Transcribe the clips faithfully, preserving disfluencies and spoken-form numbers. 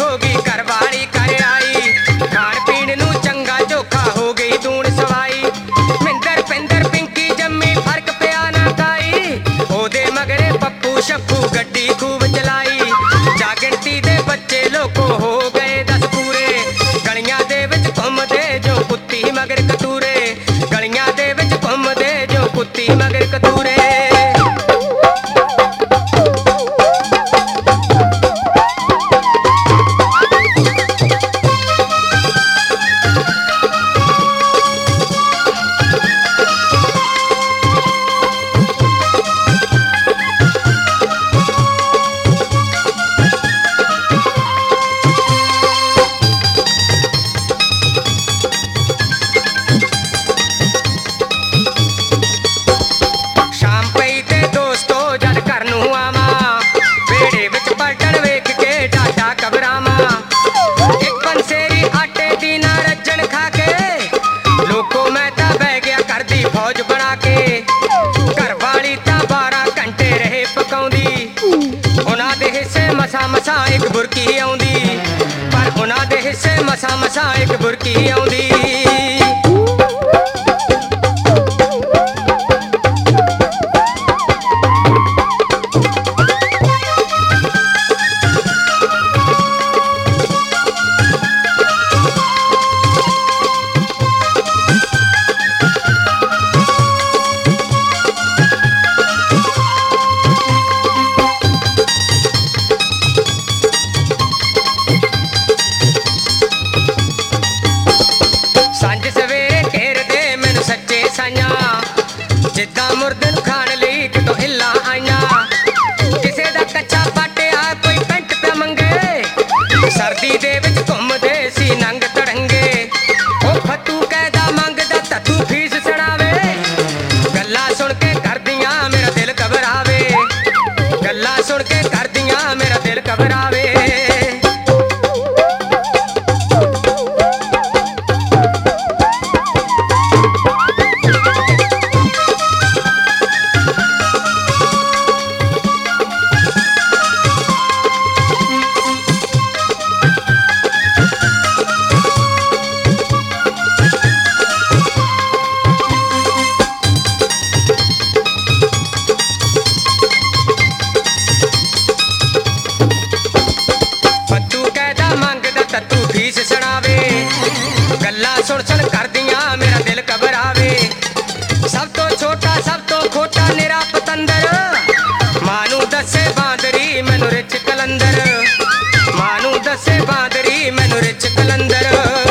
हो गई घरवाली कर आई, खाण पीण नूं चंगा चोखा हो गई दूण सवाई। मिंदर पिंदर पिंकी जम्मी फर्क पिया ना काई, ओदे मगरे पप्पू शप्पू गड्डी खूब चलाई। जा गिणती दे बच्चे लोको हो गए दस पूरे, गलियां दे विच घुमदे जो कुत्ती मगर कतूरे, गलियां दे विच घुमदे जो कुत्ती मगर कतूरे। मसा एक बुरकी आउंदी, पर उन्हां दे हिस्से मसा मसा एक बुरकी आउंदी। जिद्दां मुर्दे नूं खाण लई कितों हिल्लां आईयां, किसे दा कच्चा पाटिया कोई पैंट पिया मंगे, सर्दी दे विच घुमदे सी नंग तड़ंगे। ओ फत्तू कहदा मंगदा तत्तू फीस सड़ावे, गल्लां सुण के करदियां मेरा दिल घबरावे, गल्लां सुण के करदियां मेरा दिल घबरावे। तू फीस सड़ावे, गल्लां सुन सुन करदियां मेरा दिल घबरावे। सब तो छोटा सब तो खोटा निरा पतंदर, मानू दसे बांदरी मैनू रिच कलंदर, मानू दसे बांदरी मैनू रिच कलंदर।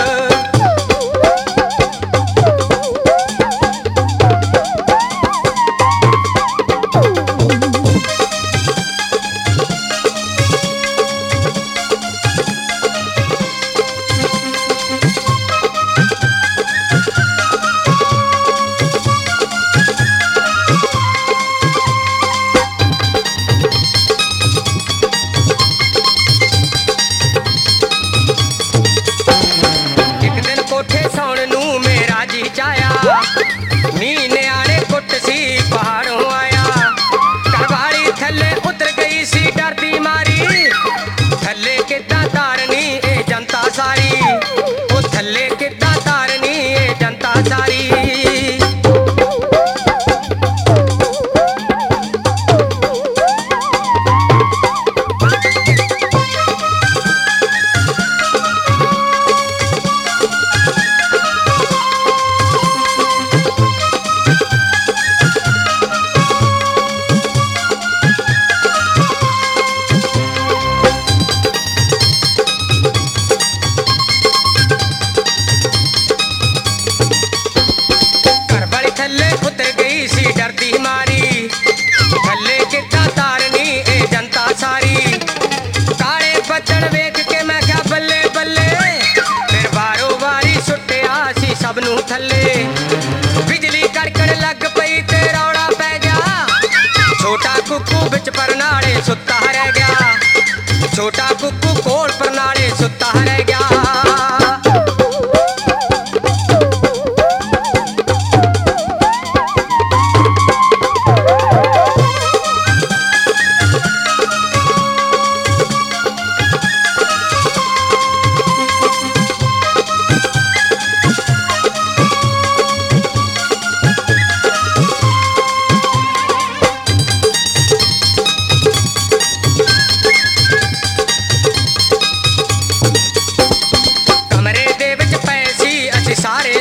छोटा कुकू कोल परनाले सुता रह गया।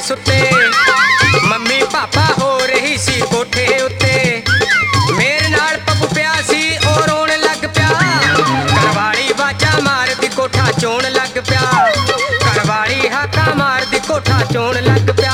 ਸੁੱਤੇ ਮੰਮੀ ਪਾਪਾ ਹੋ ਰਹੀ ਸੀ ਕੋਠੇ ਉੱਤੇ ਮੇਰੇ ਨਾਲ ਪੱਪੂ ਪਿਆ ਸੀ ਉਹ ਰੋਣ ਲੱਗ ਪਿਆ ਘਰਵਾਲੀ ਬਾਜਾ ਮਾਰਦੀ ਕੋਠਾ ਚੋਣ ਲੱਗ ਪਿਆ ਘਰਵਾਲੀ ਹਾਕਾ ਮਾਰਦੀ ਕੋਠਾ ਚੋਣ ਲੱਗ ਪਿਆ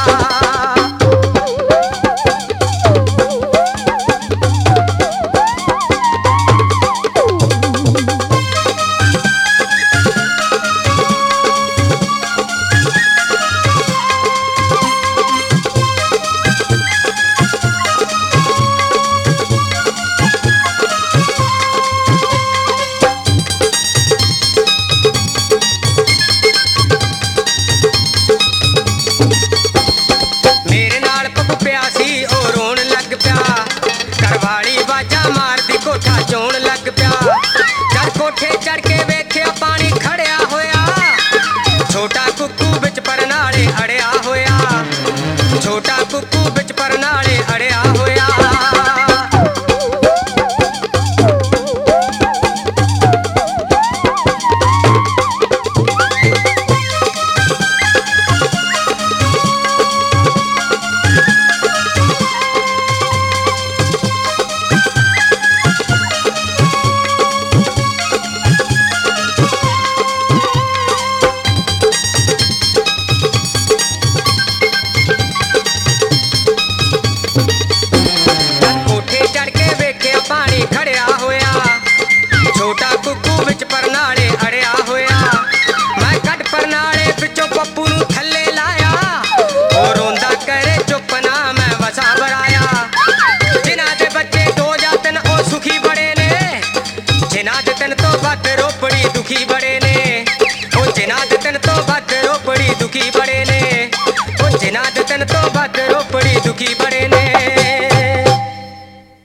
ਕੋਠਾ ਚੋਣ ਲੱਗ ਪਿਆ ਜਦ ਕੋਠੇ ਚੜ ਕੇ ਵੇਖਿਆ ਪਾਣੀ ਖੜਿਆ ਹੋਇਆ ਛੋਟਾ ਕੁੱਕੂ ਵਿੱਚ ਪਰਨਾਲੇ ਅੜਿਆ ਹੋਇਆ ਛੋਟਾ ਕੁੱਕੂ ਵਿੱਚ ਪਰਨਾਲੇ ਅੜਿਆ ਹੋਇਆ ਖੜਿਆ ਹੋਇਆ ਛੋਟਾ ਕੁੱਕੂ ਵਿੱਚ ਪਰਨਾਲੇ ਅੜਿਆ ਹੋਇਆ ਮੈਂ ਕੱਢ ਪਰਨਾਲੇ ਵਿੱਚੋਂ ਪੱਪੂ ਨੂੰ ਥੱਲੇ ਲਾਇਆ ਉਹ ਰੋਂਦਾ ਕਰੇ ਚੁੱਪ ਨਾ ਮੈਂ ਵਸਾ ਵਰਾਇਆ ਜਿਨ੍ਹਾਂ ਦੇ ਬੱਚੇ ਦੋ ਜਾਂ ਤਿੰਨ ਉਹ ਸੁਖੀ ਬੜੇ ਨੇ ਜਿਨ੍ਹਾਂ ਦੇ ਤਿੰਨ ਤੋਂ ਵੱਧ ਰੋਪੜੀ ਦੁਖੀ ਬੜੇ ਨੇ ਉਹ ਜਿਨ੍ਹਾਂ ਦੇ ਤਿੰਨ ਤੋਂ ਵੱਧ ਰੋਪੜੀ ਦੁਖੀ ਬੜੇ ਨੇ ਉਹ ਜਿਨ੍ਹਾਂ ਦੇ ਤਿੰਨ ਤੋਂ ਵੱਧ ਰੋਪੜੀ ਦੁਖੀ ਬੜੇ